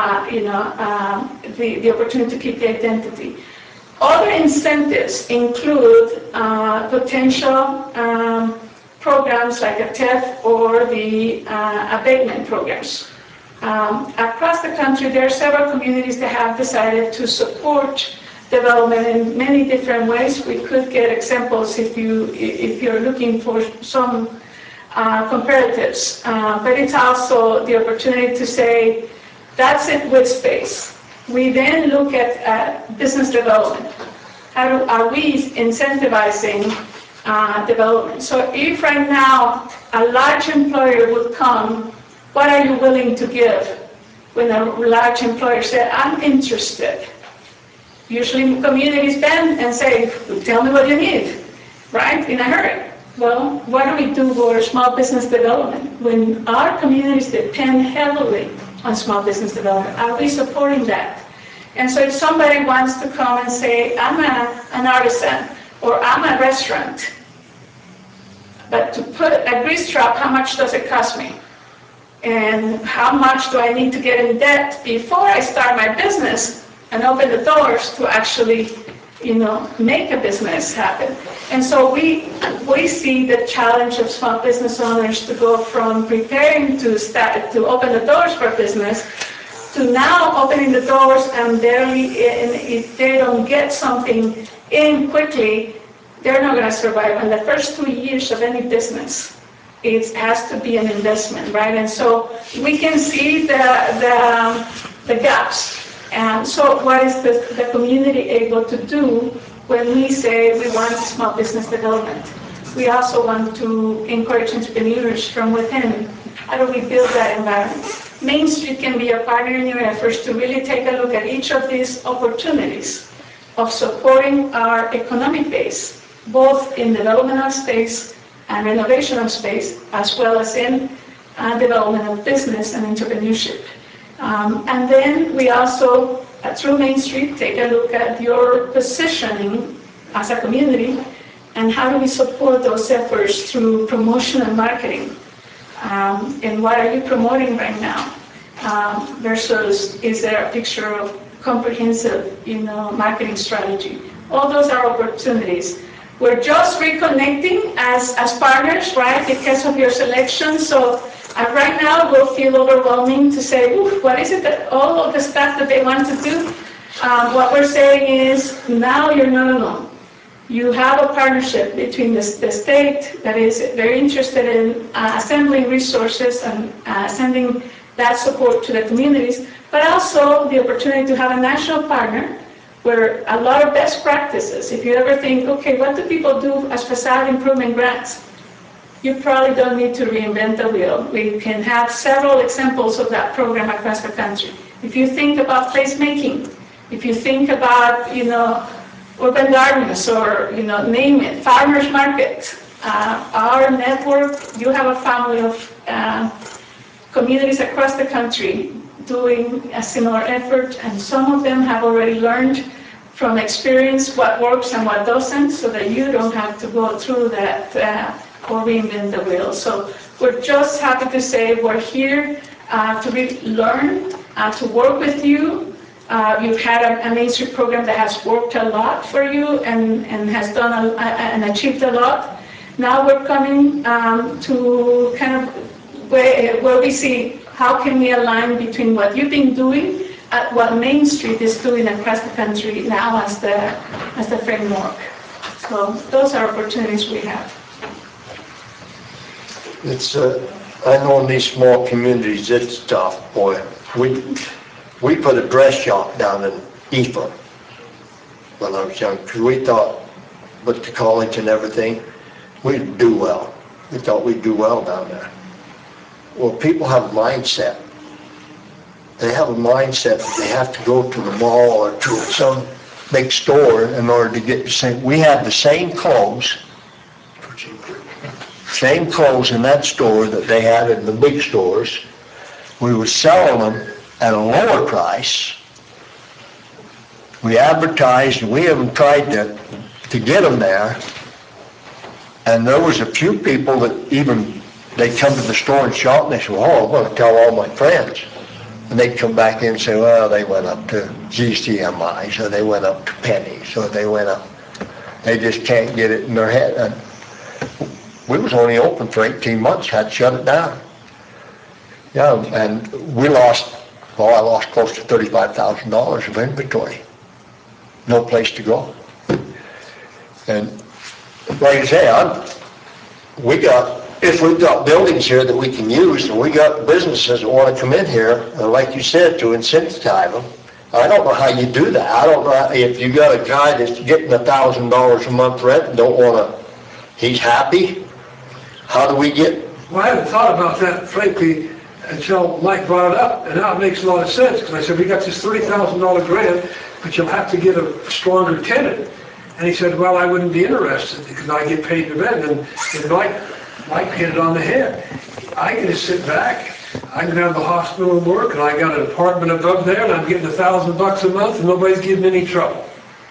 Speaker 3: the opportunity to keep the identity. Other incentives include potential programs like a TEF or the abatement programs. Across the country, there are several communities that have decided to support development in many different ways. We could get examples if you're looking for some comparatives, but it's also the opportunity to say, that's it with space. We then look at business development. How are we incentivizing development? So if right now a large employer would come, what are you willing to give when a large employer says, I'm interested? Usually communities bend and say, tell me what you need, right, in a hurry. Well, what do we do for small business development? When our communities depend heavily on small business development, are we supporting that? And so if somebody wants to come and say, I'm an artisan, or I'm a restaurant, but to put a grease trap, how much does it cost me? And how much do I need to get in debt before I start my business and open the doors to actually, make a business happen? And so we see the challenge of small business owners to go from preparing to open the doors for business to now opening the doors and if they don't get something in quickly, they're not going to survive. And the first 2 years of any business, it has to be an investment, right? And so we can see the gaps. And so what is the community able to do when we say we want small business development? We also want to encourage entrepreneurs from within. How do we build that environment? Main Street can be a partner in your efforts to really take a look at each of these opportunities of supporting our economic base, both in development of space and renovation of space, as well as in development of business and entrepreneurship. And then we also, through Main Street, take a look at your positioning as a community and how do we support those efforts through promotion and marketing. And what are you promoting right now? Versus, is there a picture of comprehensive, marketing strategy? All those are opportunities. We're just reconnecting as partners, right, because of your selection. So right now, we'll feel overwhelming to say, what is it that all of the stuff that they want to do? What we're saying is, now you're not alone. You have a partnership between the state that is very interested in assembling resources and sending that support to the communities, but also the opportunity to have a national partner where a lot of best practices, if you ever think, okay, what do people do as facade improvement grants? You probably don't need to reinvent the wheel. We can have several examples of that program across the country. If you think about placemaking, if you think about, urban gardens or, name it, farmers markets, our network, you have a family of communities across the country doing a similar effort, and some of them have already learned from experience what works and what doesn't, so that you don't have to go through that or reinvent the wheel. So we're just happy to say we're here to really learn, to work with you. You've had a Main Street program that has worked a lot for you and has done and achieved a lot. Now we're coming to kind of where we see how can we align between what you've been doing and what Main Street is doing across the country now as the framework. So those are opportunities we have.
Speaker 6: It's, I know in these small communities, it's tough, boy. We put a dress shop down in Ephraim when I was young, because we thought, with the college and everything, we'd do well. We thought we'd do well down there. Well, people have a mindset. They have a mindset that they have to go to the mall or to some big store in order to get the same. We had the same clothes in that store that they had in the big stores. We were selling them at a lower price. We advertised, and we even tried to get them there. And there was a few people that even they'd come to the store and shop, and they said, oh, I'm gonna tell all my friends. And they'd come back in and say, well, they went up to GCMI, so they went up to Penny's, so they went up. They just can't get it in their head. And we was only open for 18 months, had to shut it down. Yeah, and we lost, well, I lost close to $35,000 of inventory. No place to go. And like I say, we've got buildings here that we can use, and we got businesses that want to come in here, like you said, to incentivize them. I don't know how you do that. I don't know if you got a guy that's getting $1,000 a month rent and don't want to, he's happy. How do we get?
Speaker 2: Well, I hadn't thought about that, frankly, until Mike brought it up, and now it makes a lot of sense, because I said, we got this $30,000 grant, but you'll have to get a stronger tenant. And he said, well, I wouldn't be interested, because I get paid the rent, and Mike hit it on the head. I can just sit back, I can have the hospital and work, and I got an apartment above there, and I'm getting $1,000 a month, and nobody's giving me any trouble.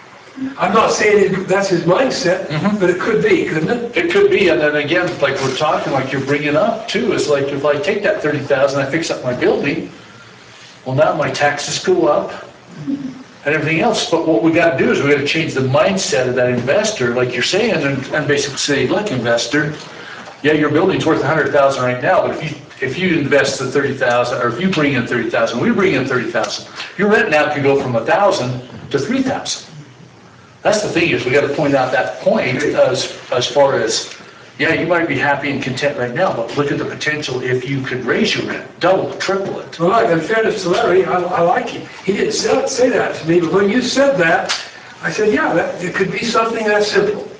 Speaker 2: I'm not saying that's his mindset, but it could be, couldn't it?
Speaker 4: It could be, and then again, like we're talking, like you're bringing up too, is like if I take that $30,000, I fix up my building, well, now my taxes go up and everything else. But what we got to do is we got to change the mindset of that investor, like you're saying, and basically say, look, investor, yeah, your building's worth $100,000 right now, but if you invest the $30,000, or if you bring in $30,000, we bring in $30,000, your rent now could go from $1,000 to $3,000. That's the thing, is we got to point out that point as far as, yeah, you might be happy and content right now, but look at the potential if you could raise your rent, double, triple it.
Speaker 2: Well, in fairness to Larry, I like him. He didn't say that to me, but when you said that, I said, yeah, it could be something that simple.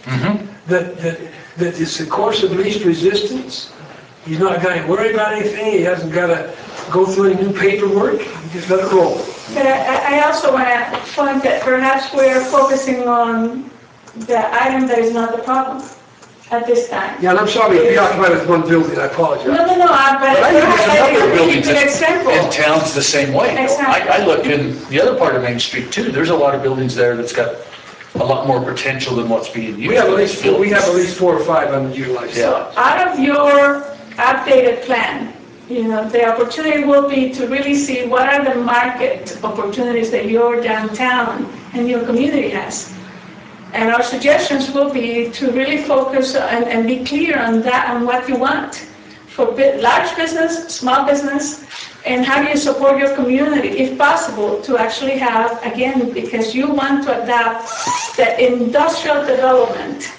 Speaker 2: That it's a course of least resistance. He's not got to worry about anything. He hasn't got to go through any new paperwork. He just let it roll.
Speaker 3: But I also want to point that perhaps we're focusing on the item that is not the problem at this time.
Speaker 2: Yeah, and I'm sorry if you occupied with one building. I apologize.
Speaker 3: No, but
Speaker 4: But I think there's
Speaker 3: I
Speaker 4: another
Speaker 3: think
Speaker 4: building
Speaker 3: it's an example.
Speaker 4: in town's the same way. though.
Speaker 3: Exactly.
Speaker 4: I look in the other part of Main Street too, there's a lot of buildings there that's got a lot more potential than what's being used.
Speaker 2: We have at least 4 or 5 underutilized.
Speaker 3: So out of your updated plan, the opportunity will be to really see what are the market opportunities that your downtown and your community has. And our suggestions will be to really focus and be clear on that, on what you want for large business, small business, and how do you support your community, if possible, to actually have, again, because you want to adapt the industrial development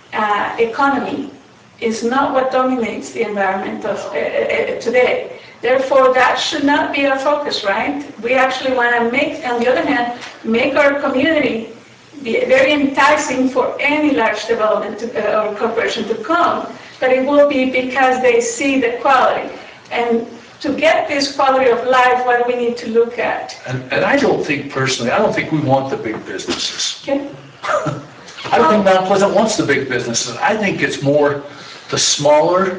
Speaker 3: economy is not what dominates the environment of today. Therefore, that should not be our focus, right? We actually want to make, on the other hand, make our community very enticing for any large development or corporation to come, but it will be because they see the quality. And to get this quality of life, what do we need to look at?
Speaker 4: And I don't think personally, I don't think we want the big businesses.
Speaker 3: Okay.
Speaker 4: I don't think Mount Pleasant wants the big businesses. I think it's more the smaller,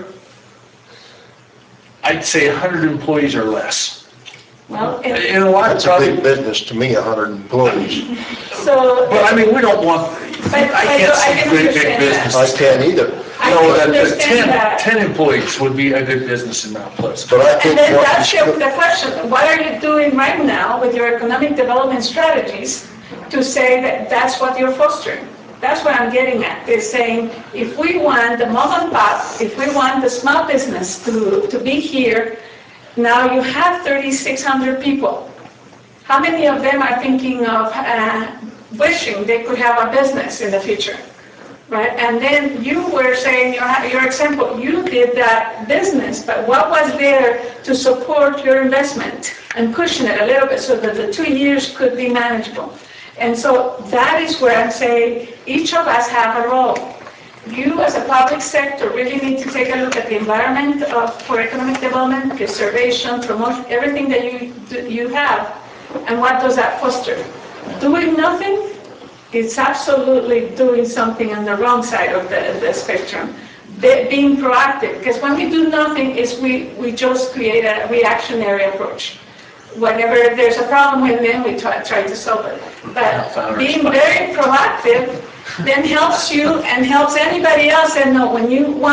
Speaker 4: I'd say 100 employees or less.
Speaker 3: Well,
Speaker 4: In a lot of
Speaker 6: That's a big business to me, 100 employees.
Speaker 3: so.
Speaker 4: But I mean, we don't want, I can't see great big businesses.
Speaker 6: I can't either.
Speaker 3: I
Speaker 4: No,
Speaker 3: can
Speaker 4: that
Speaker 3: understand that.
Speaker 4: 10 employees would be a good business in Mount Pleasant.
Speaker 6: But I think
Speaker 3: And then
Speaker 6: what
Speaker 3: that's
Speaker 6: is-
Speaker 3: the question. What are you doing right now with your economic development strategies to say that that's what you're fostering? That's what I'm getting at, is saying, if we want the mom and pop, if we want the small business to be here, now you have 3,600 people. How many of them are thinking of wishing they could have a business in the future? Right? And then you were saying, your example, you did that business, but what was there to support your investment and cushion it a little bit so that the 2 years could be manageable? And so that is where I'm saying each of us have a role. You as a public sector really need to take a look at the environment for economic development, preservation, promotion, everything that you have, and what does that foster? Doing nothing? It's absolutely doing something on the wrong side of the spectrum. Being proactive, because when we do nothing, we just create a reactionary approach. whenever there's a problem with them, we try to solve it. But being very proactive then helps you and helps anybody else. And know when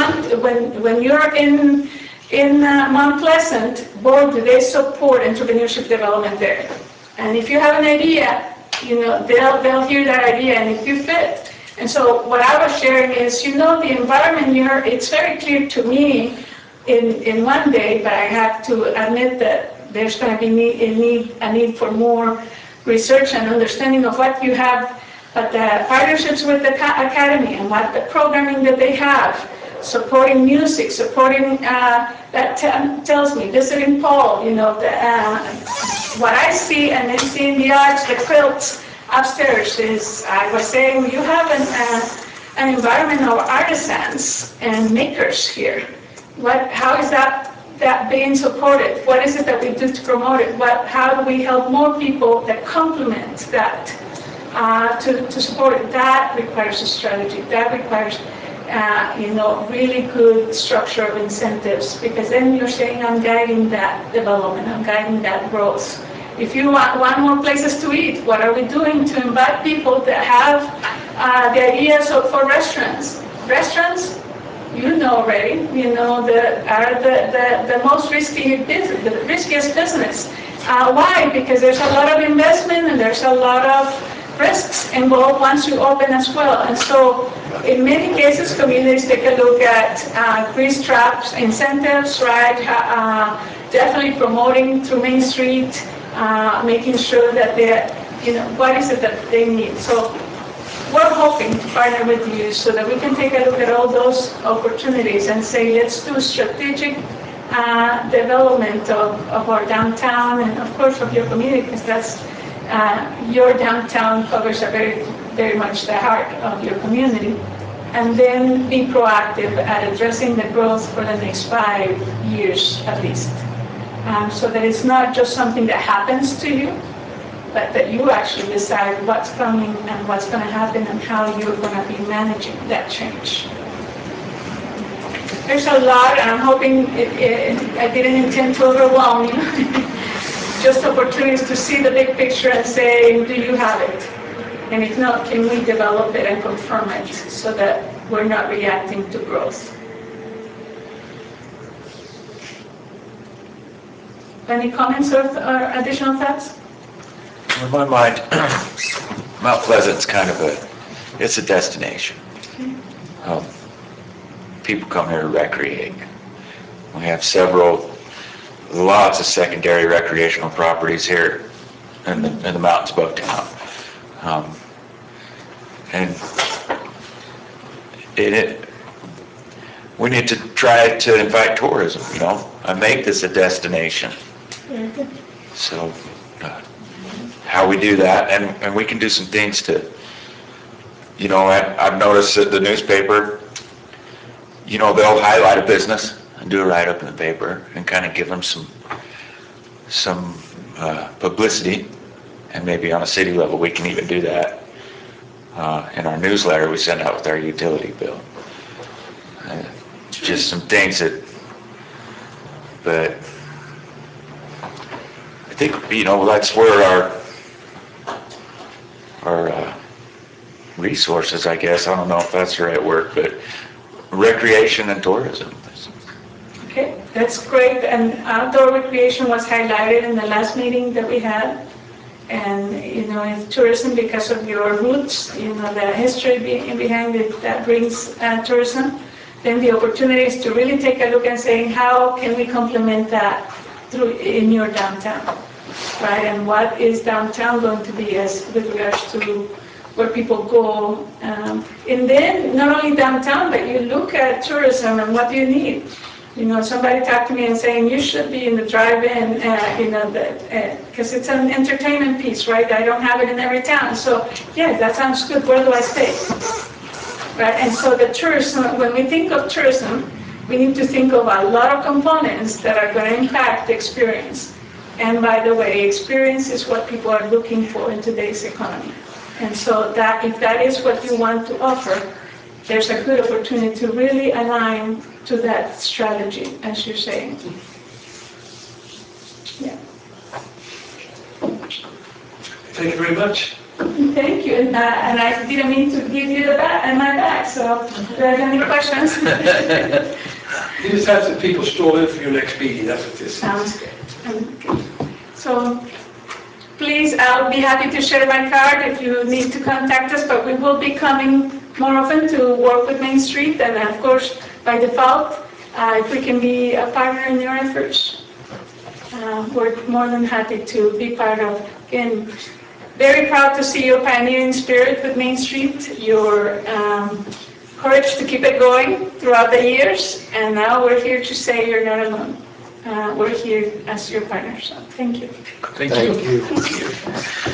Speaker 3: you're in Mount Pleasant, boy, do they support entrepreneurship development there. And if you have an idea, they'll hear that idea, and if you fit. And so what I was sharing is, the environment it's very clear to me in one day, but I have to admit that there's going to be a need for more research and understanding of what you have, but the partnerships with the academy and what the programming that they have, supporting music, supporting, that tells me, visiting Paul, what I see and then seeing the arts, the quilts upstairs is, I was saying, you have an environment of artisans and makers here. How is that being supported? What is it that we do to promote it? How do we help more people that complement that to support it? That requires a strategy. That requires really good structure of incentives, because then you're saying, I'm guiding that development, I'm guiding that growth. If you want more places to eat, what are we doing to invite people that have the ideas for restaurants? Restaurants, already, are the most risky business, the riskiest business. Why? Because there's a lot of investment and there's a lot of risks involved once you open as well. And so in many cases, communities take a look at grease traps, incentives, right? Definitely promoting through Main Street, making sure that what is it that they need. So we're hoping to partner with you so that we can take a look at all those opportunities and say, let's do strategic development of our downtown and of course of your community, because that's your downtown covers very, very much the heart of your community. And then be proactive at addressing the growth for the next 5 years at least. So that it's not just something that happens to you, but that you actually decide what's coming and what's going to happen and how you're going to be managing that change. There's a lot, and I'm hoping I didn't intend to overwhelm you. Just opportunities to see the big picture and say, do you have it? And if not, can we develop it and confirm it so that we're not reacting to growth? Any comments or additional thoughts?
Speaker 5: In my mind, Mount Pleasant's kind of it's a destination. People come here to recreate. We have lots of secondary recreational properties here in the mountains above town. We need to try to invite tourism, and make this a destination. So how we do that, and we can do some things to, I've noticed that the newspaper, they'll highlight a business and do a write-up in the paper and kind of give them some publicity, and maybe on a city level we can even do that in our newsletter we send out with our utility bill. Just some things but I think, that's where our resources, I guess, I don't know if that's the right word, but recreation and tourism.
Speaker 3: Okay, that's great. And outdoor recreation was highlighted in the last meeting that we had. And, if tourism, because of your roots, the history behind it, that brings tourism, then the opportunity is to really take a look and say, how can we complement that in your downtown, right? And what is downtown going to be with regards to where people go? And then not only downtown, but you look at tourism and what do you need? Somebody talked to me and saying, you should be in the drive-in, because it's an entertainment piece, right? I don't have it in every town. So, yeah, that sounds good. Where do I stay? Right? And so the tourism, when we think of tourism, we need to think of a lot of components that are going to impact the experience. And by the way, experience is what people are looking for in today's economy. And so that if that is what you want to offer, there's a good opportunity to really align to that strategy, as you're saying. Yeah.
Speaker 2: Thank you very much.
Speaker 3: Thank you, and I didn't mean to give you the my back, so if you have any questions.
Speaker 2: You just have some people stroll in for your next meeting, that's what this is.
Speaker 3: Sounds good. So please, I'll be happy to share my card if you need to contact us, but we will be coming more often to work with Main Street, and of course, by default, if we can be a partner in your efforts, we're more than happy to be part of. Again, very proud to see your pioneering spirit with Main Street, your courage to keep it going throughout the years, and now we're here to say you're not alone. We're here as your partners, so thank you.
Speaker 4: Thank you.